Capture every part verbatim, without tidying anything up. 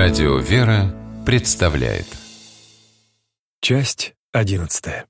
Радио «Вера» представляет. Часть одиннадцатая.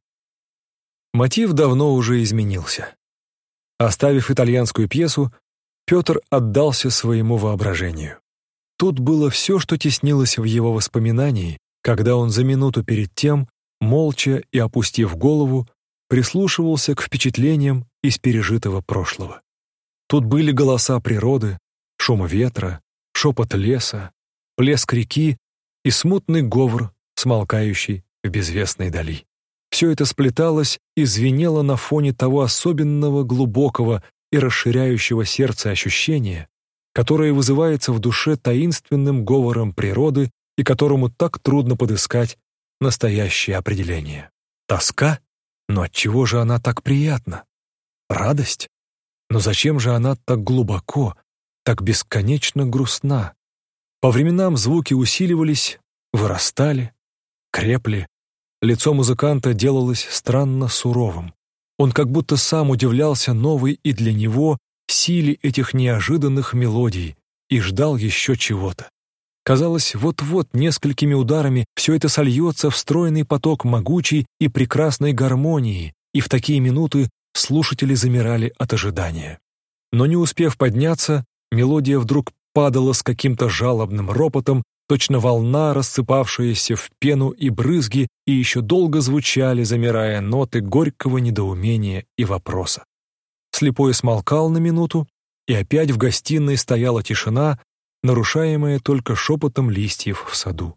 Мотив давно уже изменился. Оставив итальянскую пьесу, Петр отдался своему воображению. Тут было все, что теснилось в его воспоминании, когда он за минуту перед тем, молча и опустив голову, прислушивался к впечатлениям из пережитого прошлого. Тут были голоса природы, шум ветра, шепот леса, плеск реки и смутный говор, смолкающий в безвестной дали. Все это сплеталось и звенело на фоне того особенного, глубокого и расширяющего сердце ощущения, которое вызывается в душе таинственным говором природы и которому так трудно подыскать настоящее определение. Тоска? Но отчего же она так приятна? Радость? Но зачем же она так глубоко, так бесконечно грустна? По временам звуки усиливались, вырастали, крепли. Лицо музыканта делалось странно суровым. Он как будто сам удивлялся новой и для него силе этих неожиданных мелодий и ждал еще чего-то. Казалось, вот-вот несколькими ударами все это сольется в стройный поток могучей и прекрасной гармонии, и в такие минуты слушатели замирали от ожидания. Но не успев подняться, мелодия вдруг падала с каким-то жалобным ропотом, точно волна, рассыпавшаяся в пену и брызги, и еще долго звучали, замирая ноты горького недоумения и вопроса. Слепой смолкал на минуту, и опять в гостиной стояла тишина, нарушаемая только шепотом листьев в саду.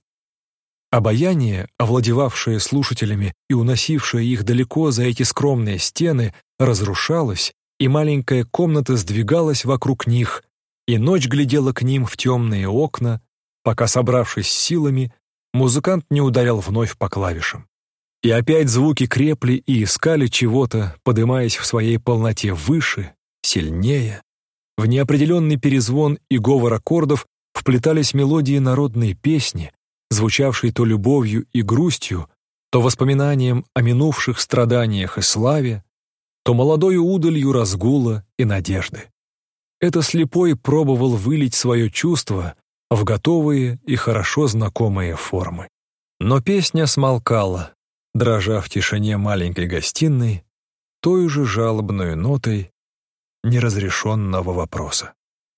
Обаяние, овладевавшее слушателями и уносившее их далеко за эти скромные стены, разрушалось, и маленькая комната сдвигалась вокруг них, и ночь глядела к ним в темные окна, пока, собравшись с силами, музыкант не ударил вновь по клавишам. И опять звуки крепли и искали чего-то, подымаясь в своей полноте выше, сильнее. В неопределенный перезвон и говор аккордов вплетались мелодии народной песни, звучавшей то любовью и грустью, то воспоминанием о минувших страданиях и славе, то молодою удалью разгула и надежды. Это слепой пробовал вылить свое чувство в готовые и хорошо знакомые формы. Но песня смолкала, дрожа в тишине маленькой гостиной, той же жалобной нотой неразрешенного вопроса.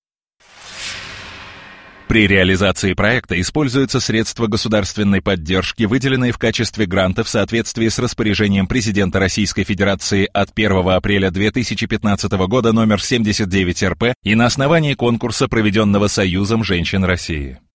При реализации проекта используются средства государственной поддержки, выделенные в качестве гранта в соответствии с распоряжением президента Российской Федерации от первого апреля две тысячи пятнадцатого года номер семьдесят девять эр пэ и на основании конкурса, проведенного Союзом женщин России.